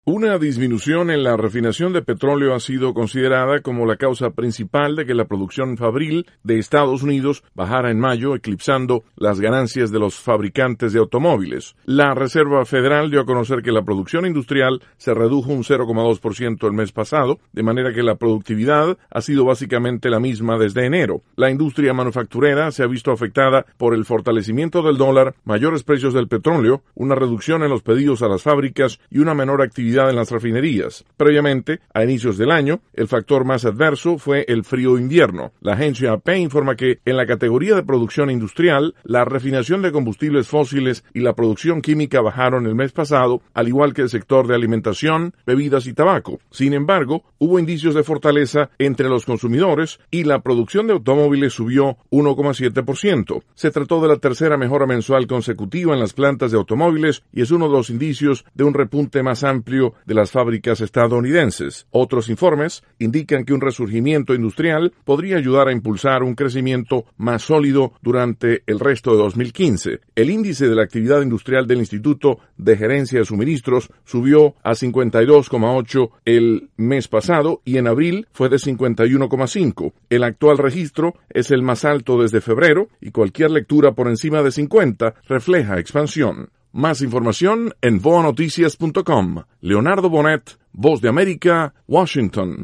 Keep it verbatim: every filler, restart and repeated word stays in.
Una disminución en la refinación de petróleo ha sido considerada como la causa principal de que la producción fabril de Estados Unidos bajara en mayo, eclipsando las ganancias de los fabricantes de automóviles. La Reserva Federal dio a conocer que la producción industrial se redujo un cero coma dos por ciento el mes pasado, de manera que la productividad ha sido básicamente la misma desde enero. La industria manufacturera se ha visto afectada por el fortalecimiento del dólar, mayores precios del petróleo, una reducción en los pedidos a las fábricas y una menor actividad en las refinerías. Previamente, a inicios del año, el factor más adverso fue el frío invierno. La agencia A P informa que en la categoría de producción industrial, la refinación de combustibles fósiles y la producción química bajaron el mes pasado, al igual que el sector de alimentación, bebidas y tabaco. Sin embargo, hubo indicios de fortaleza entre los consumidores y la producción de automóviles subió uno coma siete por ciento. Se trató de la tercera mejora mensual consecutiva en las plantas de automóviles y es uno de los indicios de un repunte más amplio de las fábricas estadounidenses. Otros informes indican que un resurgimiento industrial podría ayudar a impulsar un crecimiento más sólido durante el resto de dos mil quince. El índice de la actividad industrial del Instituto de Gerencia de Suministros subió a cincuenta y dos coma ocho el mes pasado y en abril fue de cincuenta y uno coma cinco. El actual registro es el más alto desde febrero y cualquier lectura por encima de cincuenta refleja expansión. Más información en voa noticias punto com. Leonardo Bonet, Voz de América, Washington.